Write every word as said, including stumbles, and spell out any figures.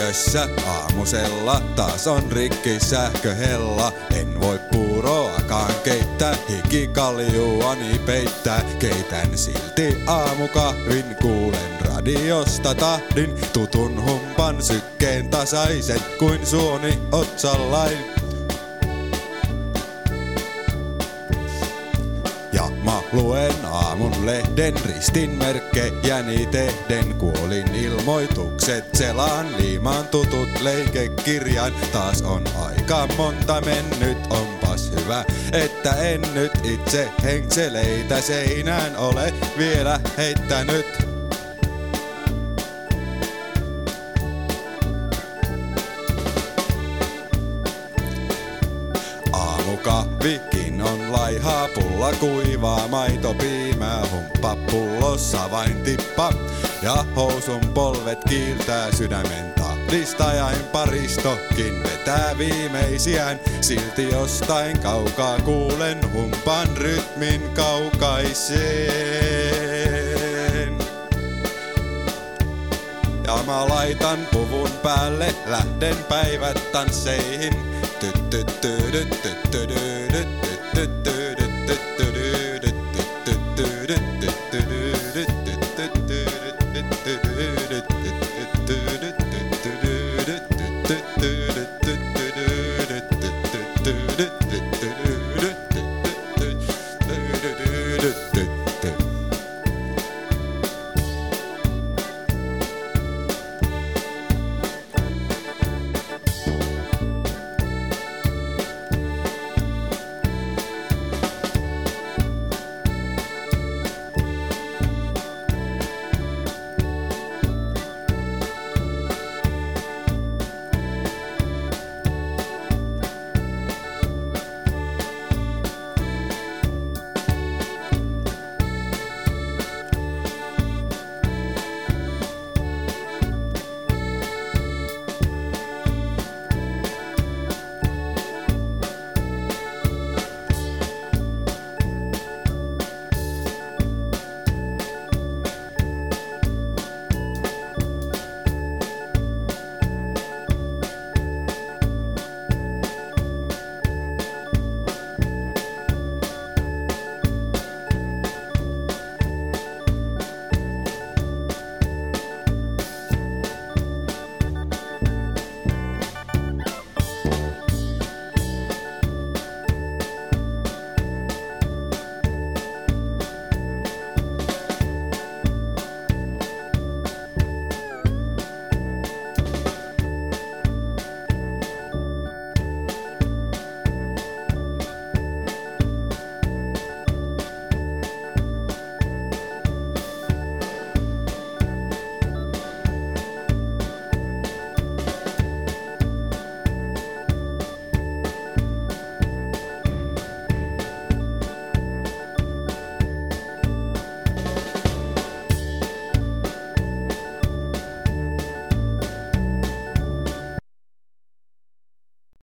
Sähkössä aamusella taas on rikki sähköhella. En voi puuroakaan keittää, hikikaljuani peittää. Keitän silti aamukahvin, kuulen radiosta tahdin. Tutun humpan sykkeen tasaisen kuin suoni otsallain. Ja mä luen aamun lehden ristinmerkkejäni tehden. Kuolin ilmoitukset selaan liimaan tutut leikekirjan. Taas on aika monta mennyt, onpas hyvä, että en nyt itse henkseleitä seinään ole vielä heittänyt. Aamukahvikin on laihaa, pulla kuivaa, maito piimää, humppa pullossa vain tippa. Ja housun polvet kiiltää sydämen tahdista ja paristokin vetää viimeisiään. Silti jostain kaukaa kuulen humpan rytmin kaukaiseen. Ja mä laitan puvun päälle, lähden päivät tansseihin. Tyt tyt tyt tyt tyt tyt tyt tyt tyt tyt tyt.